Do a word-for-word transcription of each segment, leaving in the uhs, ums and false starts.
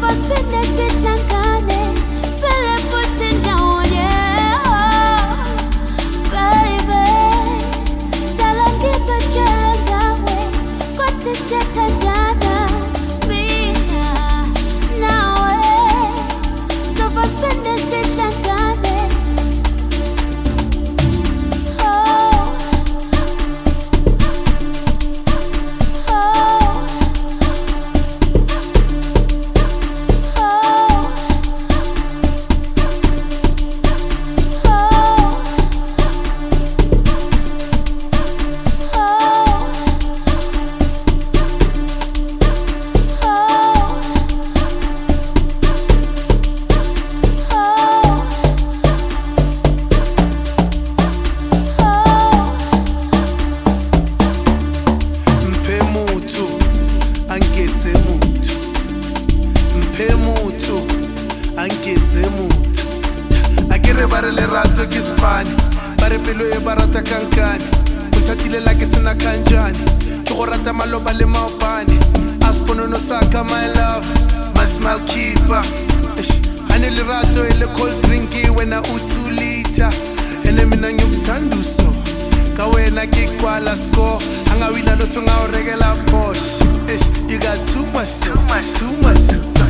Bare le rato ke Spani, bare pelo e barata kankani. Unthatile la ke sena kanjani, ke go rata maloba le maopane. Asponono saka my love, my smile keeper. Hane le rato e le cold drinki wena u two liter. Ene mina ngikuthanda so, ka wena ke kwala score. Anga wina lotho nga o regela Porsche. You got too much, too much, too much, too much.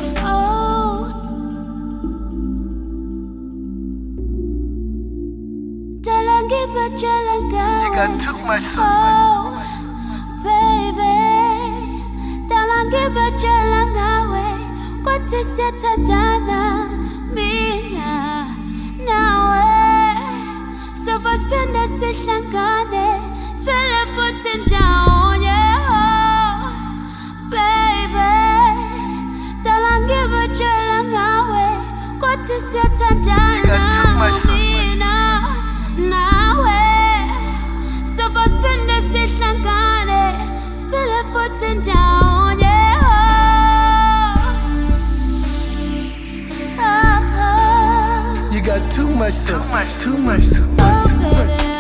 You got too much sauce, oh, baby. Talangiba jalangawe, kote siatadana, mina nawe. So for spend a sitlangane, spell a foot down, yeah, baby. Talangiba jalangawe, kote siatadana, you got too much sauce, mina nawe. So for spend a sitlangane, spell a foot down, yeah. You got too much sauce, too much, too much, too much.